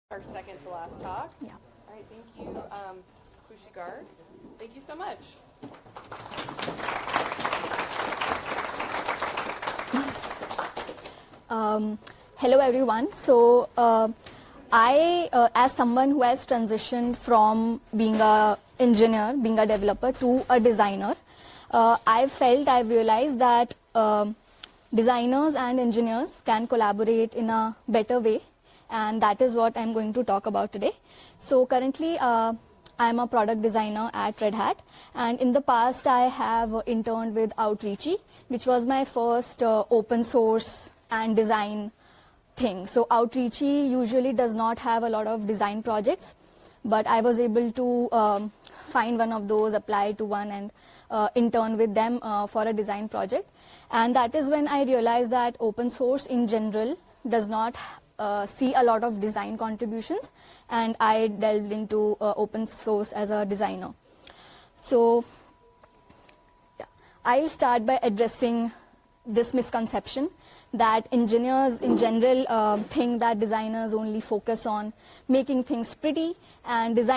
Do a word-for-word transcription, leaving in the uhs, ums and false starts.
Our second to last talk. Yeah. All right, thank you, um, Khushi Garg. Thank you so much. Um, hello everyone. So uh, I, uh, as someone who has transitioned from being a engineer, being a developer to a designer, uh, I felt, I've realized that um, designers and engineers can collaborate in a better way, and that is what I'm going to talk about today. So currently uh, I'm a product designer at Red Hat, and in the past I have uh, interned with Outreachy, which was my first uh, open source and design thing. So Outreachy usually does not have a lot of design projects, but I was able to um, find one of those, apply to one, and uh, intern with them uh, for a design project. And that is when I realized that open source in general does not uh, see a lot of design contributions, and I delved into uh, open source as a designer. So yeah, I'll start by addressing this misconception that engineers in general uh, think that designers only focus on making things pretty, and design